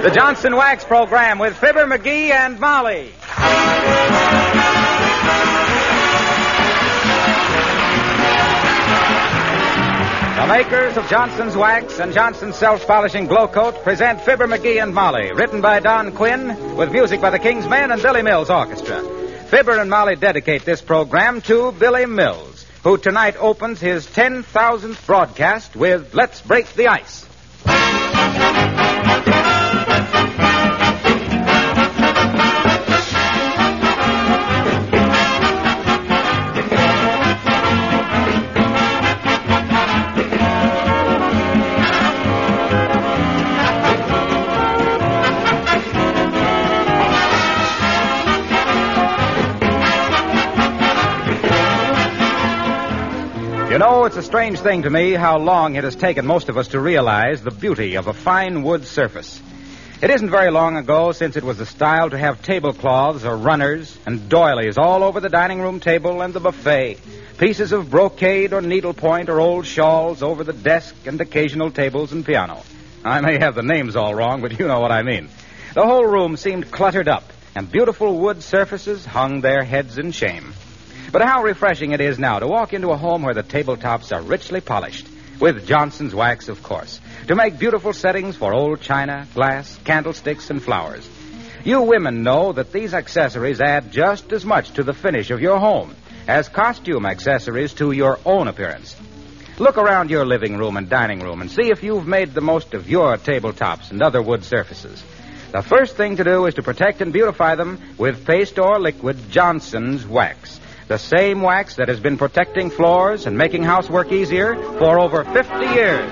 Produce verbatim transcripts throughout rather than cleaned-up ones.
The Johnson Wax Program with Fibber, McGee, and Molly. The makers of Johnson's Wax and Johnson's Self-Polishing Glow Coat present Fibber, McGee, and Molly, written by Don Quinn, with music by the King's Men and Billy Mills Orchestra. Fibber and Molly dedicate this program to Billy Mills, who tonight opens his ten thousandth broadcast with Let's Break the Ice. You know, it's a strange thing to me how long it has taken most of us to realize the beauty of a fine wood surface. It isn't very long ago since it was the style to have tablecloths or runners and doilies all over the dining room table and the buffet, pieces of brocade or needlepoint or old shawls over the desk and occasional tables and piano. I may have the names all wrong, but you know what I mean. The whole room seemed cluttered up, and beautiful wood surfaces hung their heads in shame. But how refreshing it is now to walk into a home where the tabletops are richly polished, with Johnson's Wax, of course, to make beautiful settings for old china, glass, candlesticks, and flowers. You women know that these accessories add just as much to the finish of your home as costume accessories to your own appearance. Look around your living room and dining room and see if you've made the most of your tabletops and other wood surfaces. The first thing to do is to protect and beautify them with paste or liquid Johnson's Wax. The same wax that has been protecting floors and making housework easier for over fifty years.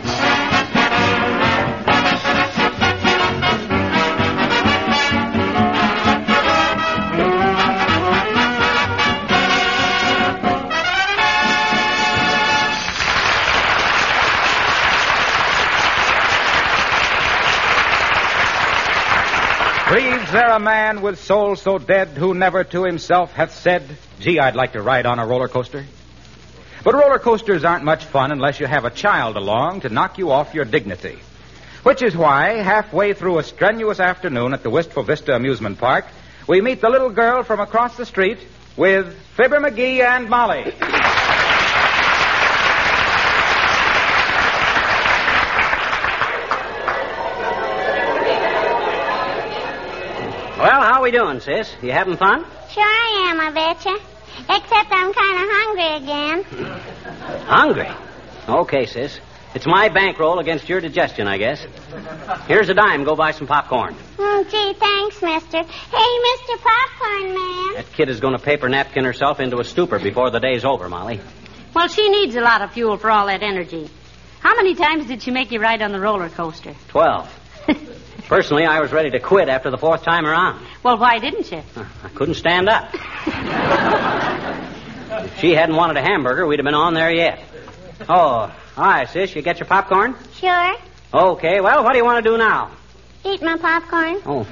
Grieves there a man with soul so dead who never to himself hath said, gee, I'd like to ride on a roller coaster? But roller coasters aren't much fun unless you have a child along to knock you off your dignity. Which is why, halfway through a strenuous afternoon at the Wistful Vista Amusement Park, we meet the little girl from across the street with Fibber, McGee, and Molly. Well, how are we doing, sis? You having fun? Sure I am, I betcha. Except I'm kind of hungry again. Hungry? Okay, sis. It's my bankroll against your digestion, I guess. Here's a dime. Go buy some popcorn. Oh, gee, thanks, mister. Hey, Mister Popcorn Man. That kid is going to paper napkin herself into a stupor before the day's over, Molly. Well, she needs a lot of fuel for all that energy. How many times did she make you ride on the roller coaster? Twelve. Personally, I was ready to quit after the fourth time around. Well, why didn't you? I couldn't stand up. If she hadn't wanted a hamburger, we'd have been on there yet. Oh, hi, sis. You get your popcorn? Sure. Okay, well, what do you want to do now? Eat my popcorn. Oh.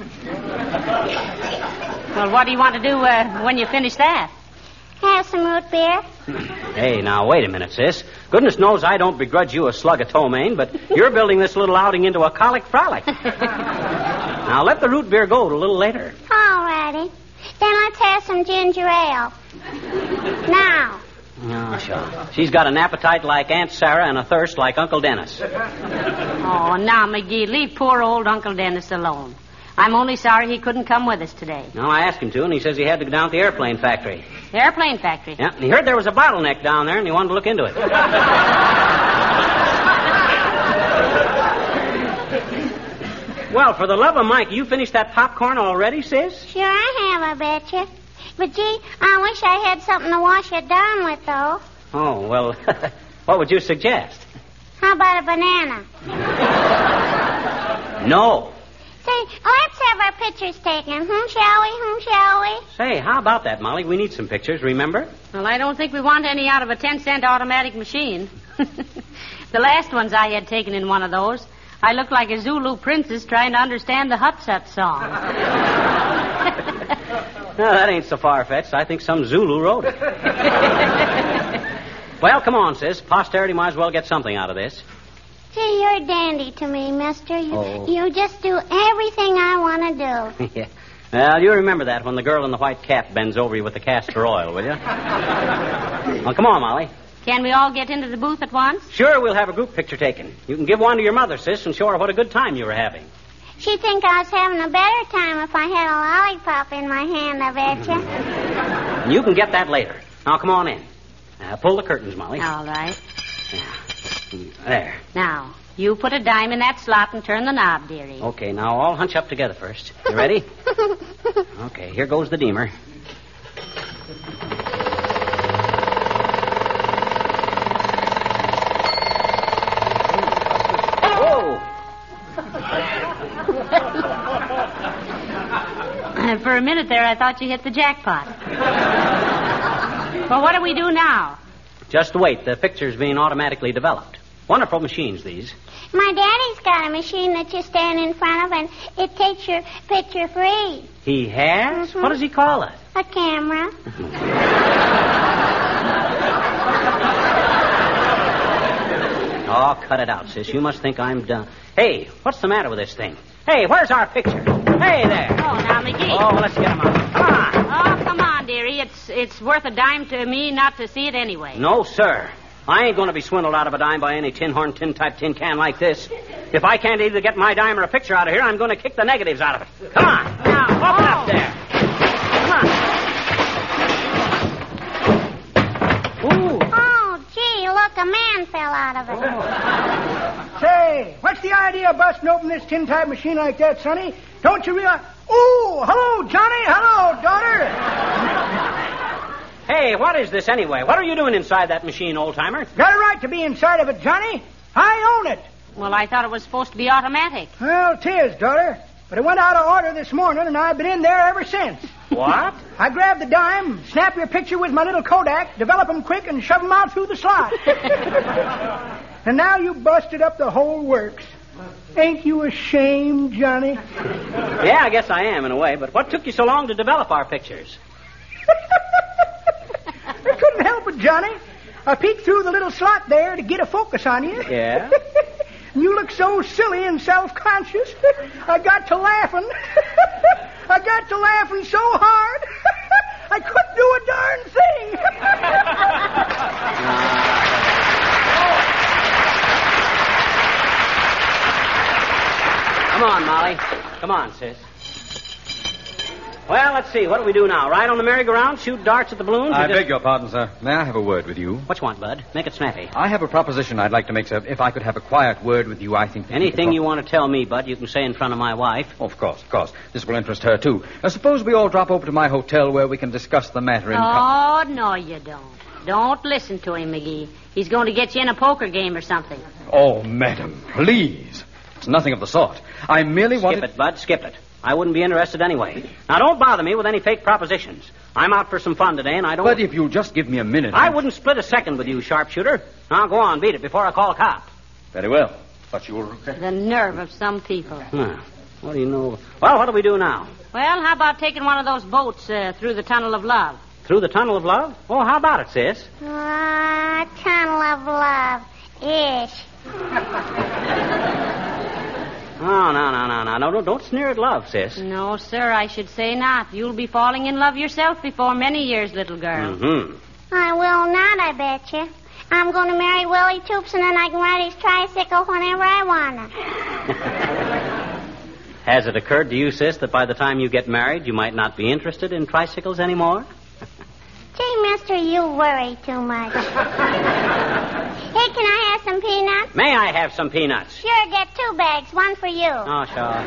Well, what do you want to do uh, when you finish that? Have some root beer. Hey, now, wait a minute, sis. Goodness knows I don't begrudge you a slug of ptomaine, but you're building this little outing into a colic frolic. Now, let the root beer go a little later. All righty. Then let's have some ginger ale. Now. Oh, sure. She's got an appetite like Aunt Sarah and a thirst like Uncle Dennis. Oh, now, McGee, leave poor old Uncle Dennis alone. I'm only sorry he couldn't come with us today. No, I asked him to, and he says he had to go down to the airplane factory. The airplane factory? Yeah, and he heard there was a bottleneck down there, and he wanted to look into it. Well, for the love of Mike, you finished that popcorn already, sis? Sure I have, I betcha. But, gee, I wish I had something to wash it down with, though. Oh, well, what would you suggest? How about a banana? No. Say, let's have our pictures taken. Hmm, shall we? Hmm, shall we? Say, how about that, Molly? We need some pictures, remember? Well, I don't think we want any out of a ten-cent automatic machine. The last ones I had taken in one of those, I looked like a Zulu princess trying to understand the Hut-Sut song. No, that ain't so far-fetched. I think some Zulu wrote it. Well, come on, sis. Posterity might as well get something out of this. Gee, you're a dandy to me, mister. You, Oh. you just do everything I want to do. Yeah. Well, you remember that when the girl in the white cap bends over you with the castor oil, will you? Well, come on, Molly. Can we all get into the booth at once? Sure, we'll have a group picture taken. You can give one to your mother, sis, and show her what a good time you were having. She'd think I was having a better time if I had a lollipop in my hand, I betcha. And you can get that later. Now, come on in. Uh, pull the curtains, Molly. All right. There. Now, you put a dime in that slot and turn the knob, dearie. Okay, now all hunch up together first. You ready? Okay, here goes the deemer. Whoa! For a minute there, I thought you hit the jackpot. Well, what do we do now? Just wait. The picture's being automatically developed. Wonderful machines, these. My daddy's got a machine that you stand in front of, and it takes your picture free. He has? Mhm. What does he call it? A camera. Oh, cut it out, sis. You must think I'm done. Hey, what's the matter with this thing? Hey, where's our picture? Hey there. Oh, now, McGee. Oh, well, let's get him out. Come on. Oh, come on, dearie. It's it's worth a dime to me not to see it anyway. No, sir. I ain't going to be swindled out of a dime by any tin horn, tin type tin can like this. If I can't either get my dime or a picture out of here, I'm going to kick the negatives out of it. Come on. Now, Open oh. up there. Come on. Ooh. Oh, gee, look, a man fell out of it. Say, what's the idea of busting open this tin-type machine like that, Sonny? Don't you realize... Oh, hello, Johnny. Hello, daughter. Hey, what is this anyway? What are you doing inside that machine, old-timer? Got a right to be inside of it, Johnny. I own it. Well, I thought it was supposed to be automatic. Well, 'tis, daughter. But it went out of order this morning, and I've been in there ever since. What? I grab the dime, snap your picture with my little Kodak, develop 'em quick, and shove 'em out through the slot. And now you busted up the whole works. Ain't you ashamed, Johnny? Yeah, I guess I am in a way, but what took you so long to develop our pictures? I couldn't help it, Johnny. I peeked through the little slot there to get a focus on you. Yeah? And you look so silly and self-conscious. I got to laughing. I got to laughing so hard. I couldn't do a darn thing. Come on, Molly. Come on, sis. Well, let's see. What do we do now? Ride on the merry-go-round, shoot darts at the balloons? I or just... beg your pardon, sir. May I have a word with you? What you want, Bud? Make it snappy. I have a proposition I'd like to make, sir. If I could have a quiet word with you, I think... that Anything could... you want to tell me, Bud, you can say in front of my wife. Oh, of course, of course. This will interest her, too. Uh, suppose we all drop over to my hotel where we can discuss the matter in... Oh, no, you don't. Don't listen to him, McGee. He's going to get you in a poker game or something. Oh, madam, please. It's nothing of the sort. I merely Skip wanted... it, Bud. Skip it. I wouldn't be interested anyway. Now, don't bother me with any fake propositions. I'm out for some fun today, and I don't... But if you'll just give me a minute... I I'm- wouldn't split a second with you, sharpshooter. Now, go on, beat it before I call a cop. Very well. But you'll... The nerve of some people. Huh. What do you know? Well, what do we do now? Well, how about taking one of those boats uh, through the Tunnel of Love? Through the Tunnel of Love? Oh, how about it, sis? Ah, tunnel of love. Ish. Oh, no, no, no, no. No, don't, don't sneer at love, sis. No, sir, I should say not. You'll be falling in love yourself before many years, little girl. Mm-hmm. I will not, I betcha. I'm going to marry Willie Toops, and then I can ride his tricycle whenever I want to. Has it occurred to you, sis, that by the time you get married, you might not be interested in tricycles anymore? Gee, mister, you worry too much. Hey, can I have some peanuts? May I have some peanuts? Sure, get two bags, one for you. Oh, sure.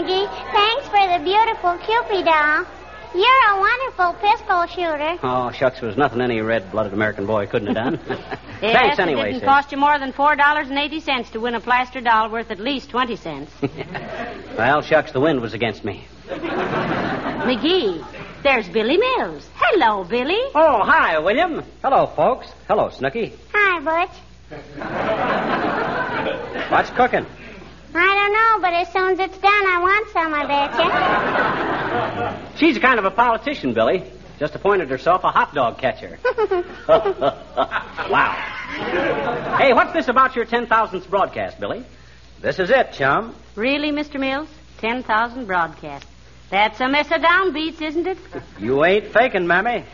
McGee. Thanks for the beautiful Cupid doll. You're a wonderful pistol shooter. Oh, shucks, there was nothing any red-blooded American boy couldn't have done. Yes, Thanks anyway, it didn't sis. cost you more than four dollars and eighty cents to win a plaster doll worth at least twenty cents. Well, shucks, the wind was against me. McGee, there's Billy Mills. Hello, Billy. Oh, hi, William. Hello, folks. Hello, Snooky. Hi, Butch. What's cooking? I don't know, but as soon as it's done, I want some, I betcha. She's a kind of a politician, Billy. Just appointed herself a hot dog catcher. Wow. Hey, what's this about your ten thousandth broadcast, Billy? This is it, chum. Really, Mister Mills? ten thousand broadcasts. That's a mess of downbeats, isn't it? You ain't faking, Mammy.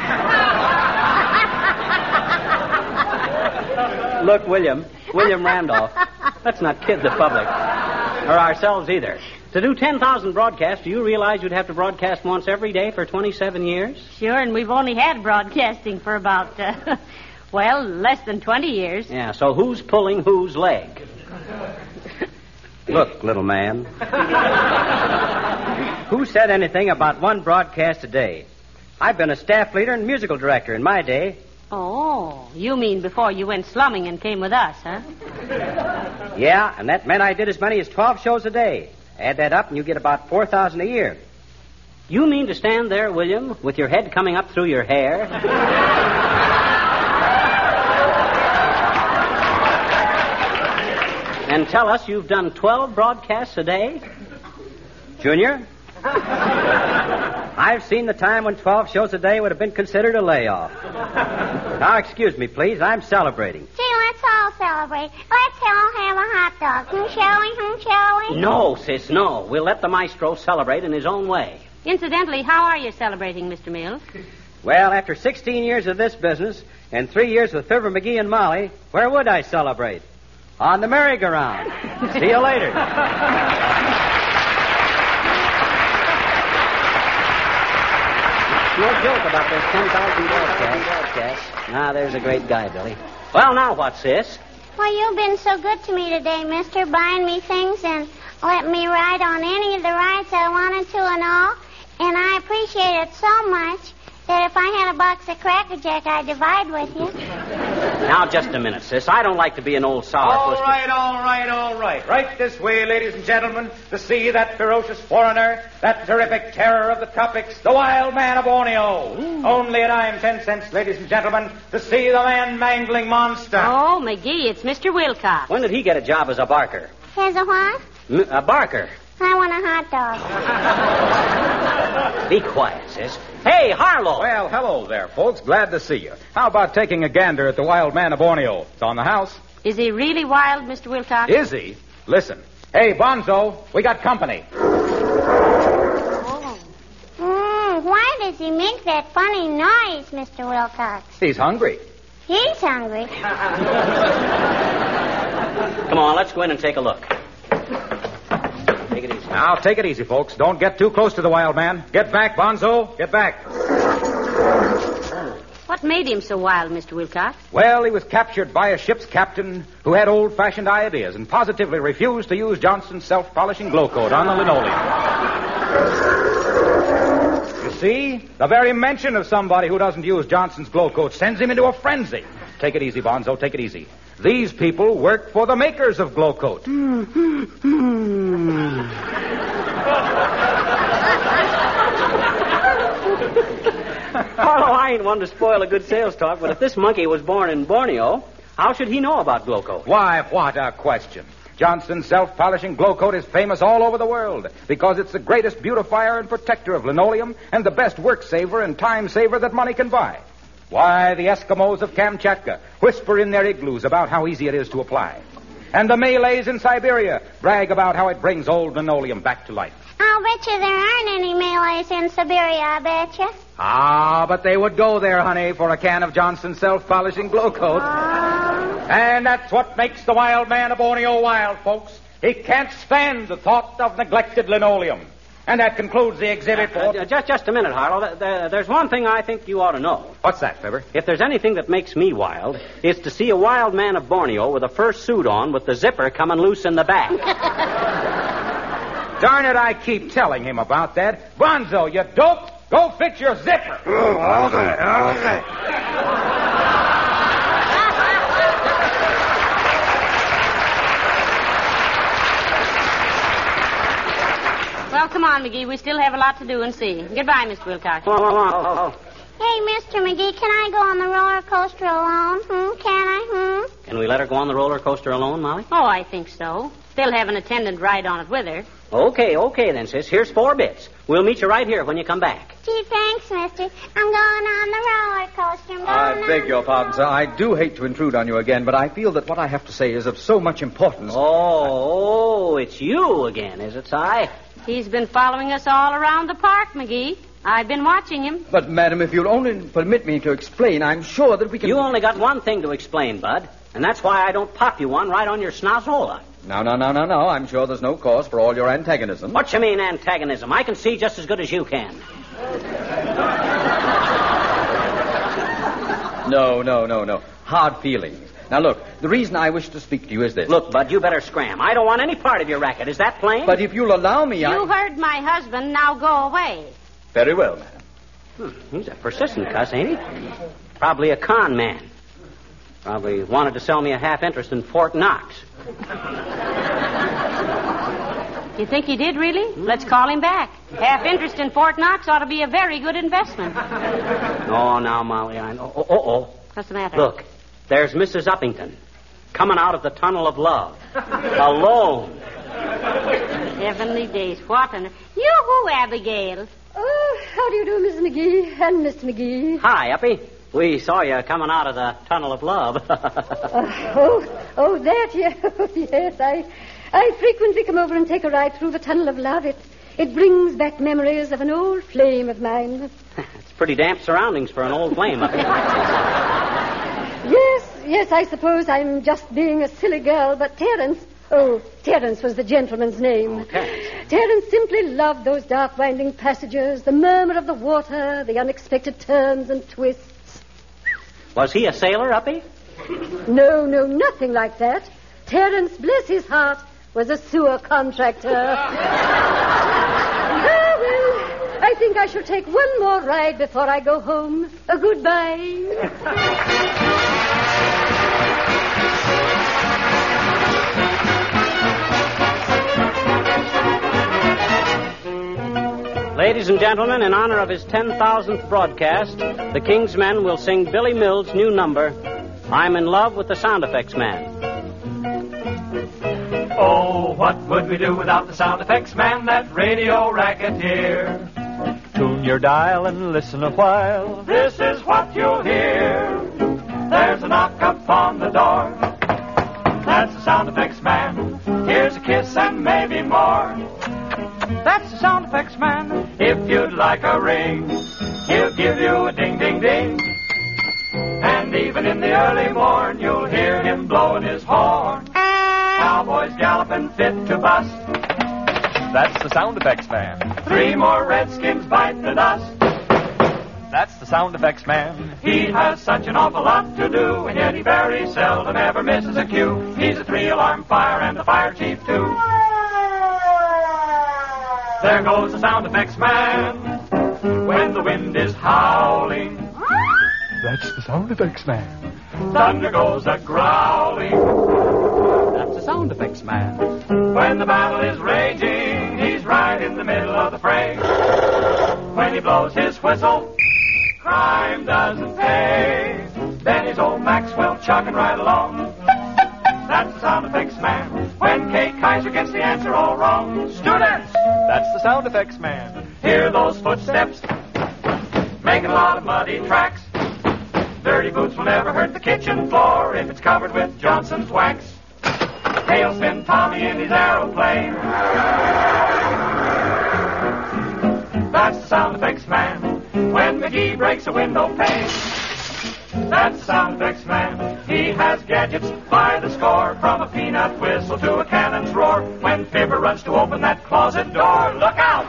Look, William, William Randolph, let's not kid the public, or ourselves either. To do ten thousand broadcasts, do you realize you'd have to broadcast once every day for twenty-seven years? Sure, and we've only had broadcasting for about, uh, well, less than twenty years. Yeah, so who's pulling whose leg? Look, little man. Who said anything about one broadcast a day? I've been a staff leader and musical director in my day. Oh, you mean before you went slumming and came with us, huh? Yeah, and that meant I did as many as twelve shows a day. Add that up and you get about four thousand a year. You mean to stand there, William, with your head coming up through your hair? And tell us you've done twelve broadcasts a day? Junior? I've seen the time when twelve shows a day would have been considered a layoff. Now, excuse me, please. I'm celebrating. Gee, let's all celebrate. Let's all have a hot dog. Hmm, shall we? Hmm, shall we? No, sis, no. We'll let the maestro celebrate in his own way. Incidentally, how are you celebrating, Mister Mills? Well, after sixteen years of this business and three years with Fibber McGee and Molly, where would I celebrate? On the merry-go-round. See you later. No joke about those ten thousand broadcasts. Ah, there's a great guy, Billy. Well, now what, sis? Well, you've been so good to me today, mister, buying me things and letting me ride on any of the rides I wanted to and all. And I appreciate it so much that if I had a box of Cracker Jack, I'd divide with you. Now, just a minute, sis. I don't like to be an old sourpuss. All right, all right, all right. Right this way, ladies and gentlemen, to see that ferocious foreigner, that terrific terror of the tropics, the wild man of Borneo. Ooh. Only a dime, ten cents, ladies and gentlemen, to see the man-mangling monster. Oh, McGee, it's Mister Wilcox. When did he get a job as a barker? Here's a what? M- a barker. I want a hot dog. Be quiet, sis. Hey, Harlow. Well, hello there, folks. Glad to see you. How about taking a gander at the wild man of Borneo? It's on the house. Is he really wild, Mister Wilcox? Is he? Listen. Hey, Bonzo, we got company. Oh. Mm, why does he make that funny noise, Mister Wilcox? He's hungry. He's hungry. Come on, let's go in and take a look. Take it easy. Now, take it easy, folks. Don't get too close to the wild man. Get back, Bonzo. Get back. What made him so wild, Mister Wilcox? Well, he was captured by a ship's captain who had old-fashioned ideas and positively refused to use Johnson's self-polishing glow coat on the linoleum. You see, the very mention of somebody who doesn't use Johnson's glow coat sends him into a frenzy. Take it easy, Bonzo. Take it easy. These people work for the makers of glow coat. Harlow, I ain't one to spoil a good sales talk, but if this monkey was born in Borneo, how should he know about glow coat? Why, what a question. Johnson's self-polishing glow coat is famous all over the world because it's the greatest beautifier and protector of linoleum and the best work saver and time saver that money can buy. Why, the Eskimos of Kamchatka whisper in their igloos about how easy it is to apply. And the Malays in Siberia brag about how it brings old linoleum back to life. I'll bet you there aren't any Malays in Siberia, I bet you. Ah, but they would go there, honey, for a can of Johnson's self-polishing glow coat. Oh. And that's what makes the wild man of Borneo wild, folks. He can't stand the thought of neglected linoleum. And that concludes the exhibit. Uh, uh, just, just a minute, Harlow. Th- th- There's one thing I think you ought to know. What's that, Fibber? If there's anything that makes me wild, it's to see a wild man of Borneo with a fur suit on with the zipper coming loose in the back. Darn it, I keep telling him about that. Bonzo, you dope! Go fix your zipper. Oh, okay, okay. Well, come on, McGee. We still have a lot to do and see. Goodbye, Mister Wilcox. Oh, oh, oh, oh. Hey, Mister McGee, can I go on the roller coaster alone? Hmm? Can I? Hmm? Can we let her go on the roller coaster alone, Molly? Oh, I think so. They'll have an attendant ride on it with her. Okay, okay then, sis. Here's four bits. We'll meet you right here when you come back. Gee, thanks, mister. I'm going on the roller coaster. I'm going I beg on... your pardon, sir. I do hate to intrude on you again, but I feel that what I have to say is of so much importance. Oh, oh, it's you again, is it, Si? He's been following us all around the park, McGee. I've been watching him. But, madam, if you'll only permit me to explain, I'm sure that we can... You only got one thing to explain, Bud, and that's why I don't pop you one right on your snozzola. No, no, no, no, no. I'm sure there's no cause for all your antagonism. What you mean, antagonism? I can see just as good as you can. No, no, no, no. Hard feelings. Now, look, the reason I wish to speak to you is this. Look, Bud, you better scram. I don't want any part of your racket. Is that plain? But if you'll allow me, I... You heard my husband. Now go away. Very well, madam. Hmm, he's a persistent cuss, ain't he? Probably a con man. Probably wanted to sell me a half interest in Fort Knox. You think he did, really? Let's call him back. Half interest in Fort Knox ought to be a very good investment. Oh, now, Molly, I know. Oh, oh, oh. What's the matter? Look, there's Missus Uppington coming out of the tunnel of love. Alone. Heavenly days. What an... Yoo-hoo, Abigail. Oh, how do you do, Missus McGee and Mister McGee? Hi, Uppy. We saw you coming out of the tunnel of love. uh, oh, oh, that, yeah. Yes, I, I frequently come over and take a ride through the tunnel of love. It, it brings back memories of an old flame of mine. It's pretty damp surroundings for an old flame, Uppy. Yes, yes, I suppose I'm just being a silly girl, but Terence... Oh, Terence was the gentleman's name. Oh, Terence. Terence simply loved those dark winding passages, the murmur of the water, the unexpected turns and twists. Was he a sailor, Uppy? No, no, nothing like that. Terence, bless his heart, was a sewer contractor. Ah, well, I think I shall take one more ride before I go home. Uh, goodbye. Ladies and gentlemen, in honor of his ten thousandth broadcast, the King's Men will sing Billy Mills' new number, I'm in Love with the Sound Effects Man. Oh, what would we do without the Sound Effects Man, that radio racketeer? Tune your dial and listen a while. This is what you'll hear. There's a knock upon the door. That's the Sound Effects Man. Here's a kiss and maybe more. That's the Sound Effects Man. If you'd like a ring, he'll give you a ding, ding, ding. And even in the early morn, you'll hear him blowing his horn. Cowboys galloping fit to bust. That's the Sound Effects Man. Three more redskins bite the dust. That's the Sound Effects Man. He has such an awful lot to do, and yet he very seldom ever misses a cue. He's a three-alarm fire and the fire chief, too. There goes the Sound Effects Man when the wind is howling. That's the Sound Effects Man. Thunder goes a-growling. That's the Sound Effects Man. When the battle is raging, he's right in the middle of the fray. When he blows his whistle, crime doesn't pay. Then he's old Maxwell chugging right along. That's the Sound Effects Man. When Kate Kaiser gets the answer all wrong. Students! That's the Sound Effects Man. Hear those footsteps making a lot of muddy tracks. Dirty boots will never hurt the kitchen floor if it's covered with Johnson's wax. Tailspin Tommy in his aeroplane. That's the Sound Effects Man. When McGee breaks a window pane. That's the Sound Effects Man. He has gadgets by the score, from a peanut whistle to a cannon's roar. When Fibber runs to open that closet door, look out!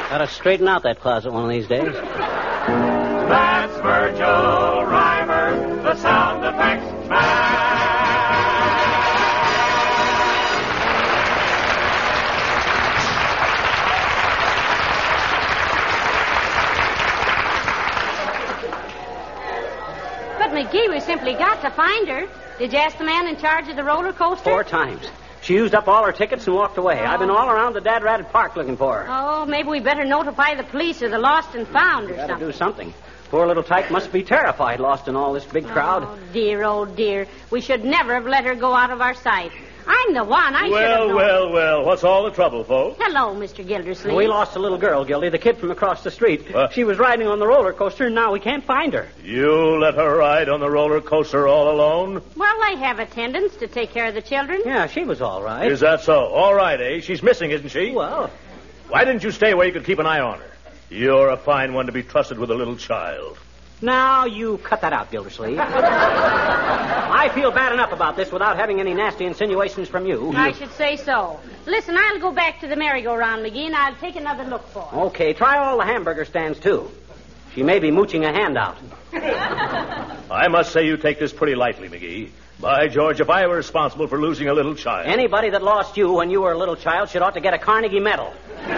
Gotta straighten out that closet one of these days. That's Virgil Reimer, the sound effects man. But, McGee, we simply got to find her. Did you ask the man in charge of the roller coaster? Four times. She used up all her tickets and walked away. Oh. I've been all around the Dad Ratted Park looking for her. Oh, maybe we better notify the police or the lost and found or Gotta something. do something. Poor little tyke must be terrified, lost in all this big crowd. Oh, dear, oh, dear. We should never have let her go out of our sight. I'm the one. I should have Well, known. well, well. What's all the trouble, folks? Hello, Mister Gildersleeve. We lost a little girl, Gildy, the kid from across the street. What? She was riding on the roller coaster, and now we can't find her. You let her ride on the roller coaster all alone? Well, I have attendants to take care of the children. Yeah, she was all right. Is that so? All right, eh? She's missing, isn't she? Well, Why didn't you stay where you could keep an eye on her? You're a fine one to be trusted with a little child. now you cut that out, Gildersleeve. I feel bad enough about this without having any nasty insinuations from you. I should say so. Listen, I'll go back to the merry-go-round, McGee, and I'll take another look for her. Okay, try all the hamburger stands, too. She may be mooching a handout. I must say you take this pretty lightly, McGee. By George, if I were responsible for losing a little child... Anybody that lost you when you were a little child should ought to get a Carnegie Medal.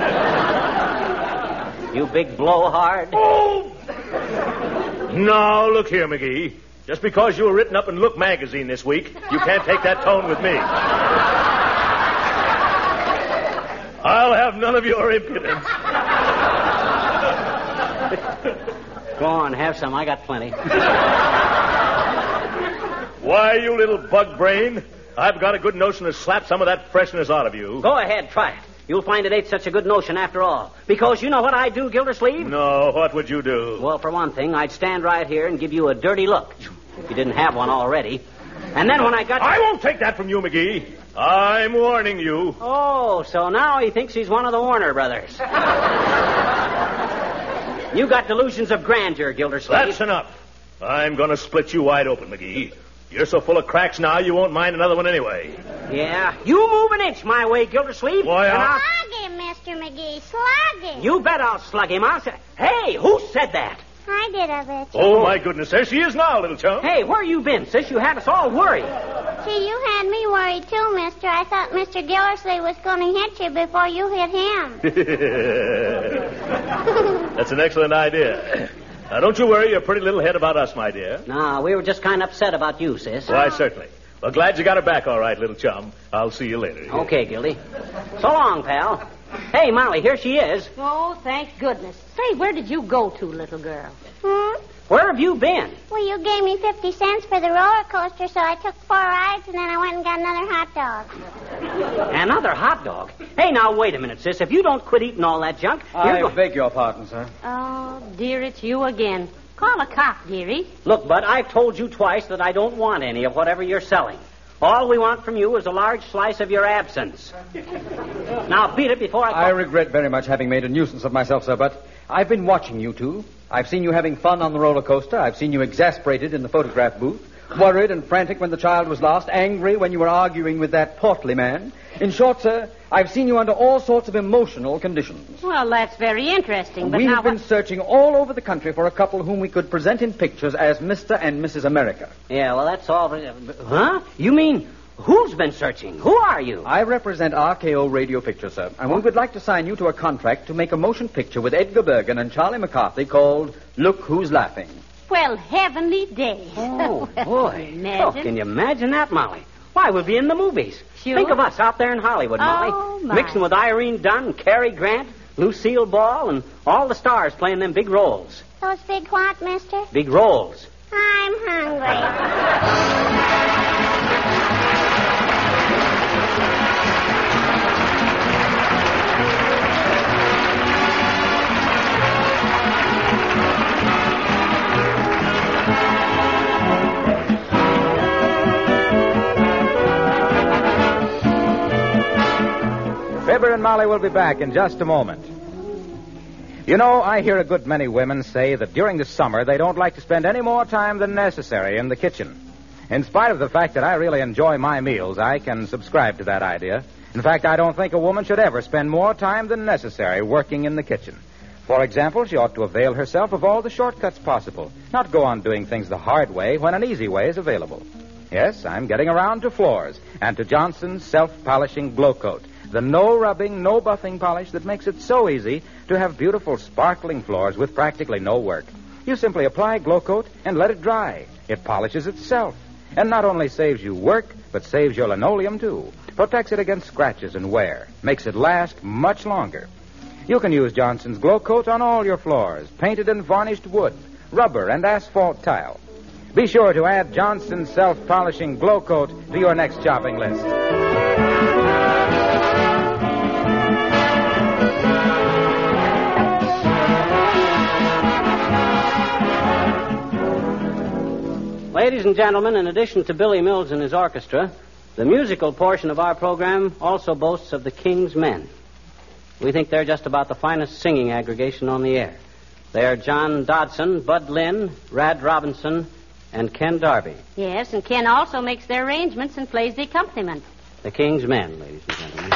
You big blowhard. Oh! Now, look here, McGee. Just because you were written up in Look magazine this week, you can't take that tone with me. I'll have none of your impudence. Go on, have some. I got plenty. Why, you little bug brain, I've got a good notion to slap some of that freshness out of you. Go ahead, try it. You'll find it ain't such a good notion after all. Because you know what I'd do, Gildersleeve? No, what would you do? Well, for one thing, I'd stand right here and give you a dirty look. If you didn't have one already. And then when I got... I won't take that from you, McGee. I'm warning you. Oh, so now he thinks he's one of the Warner brothers. You got delusions of grandeur, Gildersleeve. That's enough. I'm going to split you wide open, McGee. You're so full of cracks now, you won't mind another one anyway. Yeah, you move an inch my way, Gildersleeve. Why, and I'll... Slug him, Mister McGee. Slug him. You bet I'll slug him. I'll say... Hey, who said that? I did, I bet you. Oh, my goodness. There she is now, little chum. Hey, where you been, sis? You had us all worried. See, you had me worried, too, mister. I thought Mister Gildersleeve was going to hit you before you hit him. That's an excellent idea. Now, don't you worry your pretty little head about us, my dear. No, we were just kind of upset about you, sis. Why, certainly. Well, glad you got her back all right, little chum. I'll see you later. Okay, Gildy. So long, pal. Hey, Molly, here she is. Oh, thank goodness. Say, where did you go to, little girl? Hmm? Where have you been? Well, you gave me fifty cents for the roller coaster, so I took four rides, and then I went and got another hot dog. Another hot dog? Hey, now, wait a minute, sis. If you don't quit eating all that junk... I go- beg your pardon, sir. Oh, dear, it's you again. Call a cop, dearie. Look, Bud, I've told you twice that I don't want any of whatever you're selling. All we want from you is a large slice of your absence. Now, beat it before I... I regret very much having made a nuisance of myself, sir, but I've been watching you two. I've seen you having fun on the roller coaster. I've seen you exasperated in the photograph booth, worried and frantic when the child was lost, angry when you were arguing with that portly man. In short, sir, I've seen you under all sorts of emotional conditions. Well, that's very interesting, but we now have been what... searching all over the country for a couple whom we could present in pictures as Mister and Missus America. Yeah, well, that's all... Huh? You mean... Who's been searching? Who are you? I represent R K O Radio Pictures, sir, and we would like to sign you to a contract to make a motion picture with Edgar Bergen and Charlie McCarthy called Look Who's Laughing. Well, heavenly days. Oh, Well, boy. imagine. Oh, can you imagine that, Molly? Why, we'll be in the movies. Sure. Think of us out there in Hollywood, Molly. Oh, my. Mixing with Irene Dunn, Cary Grant, Lucille Ball, and all the stars playing them big roles. Those big what, mister? Big roles. I'm hungry. Fibber and Molly will be back in just a moment. You know, I hear a good many women say that during the summer they don't like to spend any more time than necessary in the kitchen. In spite of the fact that I really enjoy my meals, I can subscribe to that idea. In fact, I don't think a woman should ever spend more time than necessary working in the kitchen. For example, she ought to avail herself of all the shortcuts possible, not go on doing things the hard way when an easy way is available. Yes, I'm getting around to floors and to Johnson's self-polishing glow coat, the no-rubbing, no-buffing polish that makes it so easy to have beautiful, sparkling floors with practically no work. You simply apply glow coat and let it dry. It polishes itself, and not only saves you work, but saves your linoleum, too. Protects it against scratches and wear, makes it last much longer. You can use Johnson's Glow Coat on all your floors, painted and varnished wood, rubber, and asphalt tile. Be sure to add Johnson's self-polishing Glow Coat to your next shopping list. Ladies and gentlemen, in addition to Billy Mills and his orchestra, the musical portion of our program also boasts of the King's Men. We think they're just about the finest singing aggregation on the air. They are John Dodson, Bud Lynn, Rad Robinson, and Ken Darby. Yes, and Ken also makes their arrangements and plays the accompaniment. The King's Men, ladies and gentlemen.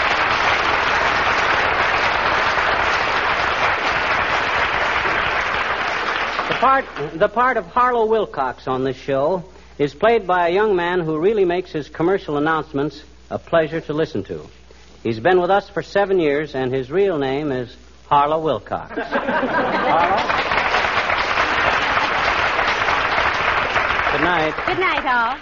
The part, the part of Harlow Wilcox on this show is played by a young man who really makes his commercial announcements a pleasure to listen to. He's been with us for seven years, and his real name is Harlow Wilcox. Harlow? Good night. Good night, all.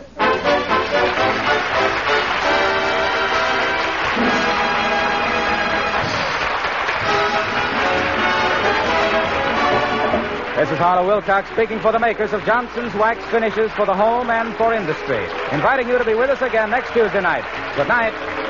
This is Harlow Wilcox speaking for the makers of Johnson's Wax Finishes for the home and for industry, inviting you to be with us again next Tuesday night. Good night.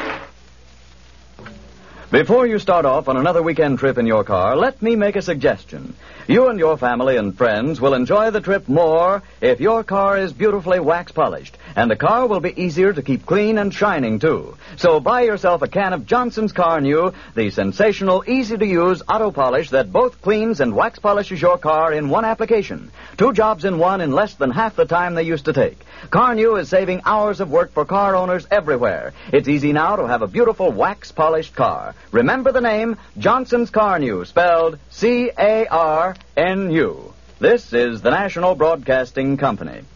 Before you start off on another weekend trip in your car, let me make a suggestion. You and your family and friends will enjoy the trip more if your car is beautifully wax polished, and the car will be easier to keep clean and shining, too. So buy yourself a can of Johnson's Car New, the sensational, easy-to-use auto polish that both cleans and wax polishes your car in one application. Two jobs in one in less than half the time they used to take. Car New is saving hours of work for car owners everywhere. It's easy now to have a beautiful wax-polished car. Remember the name, Johnson's Car New, spelled C A R N U. This is the National Broadcasting Company.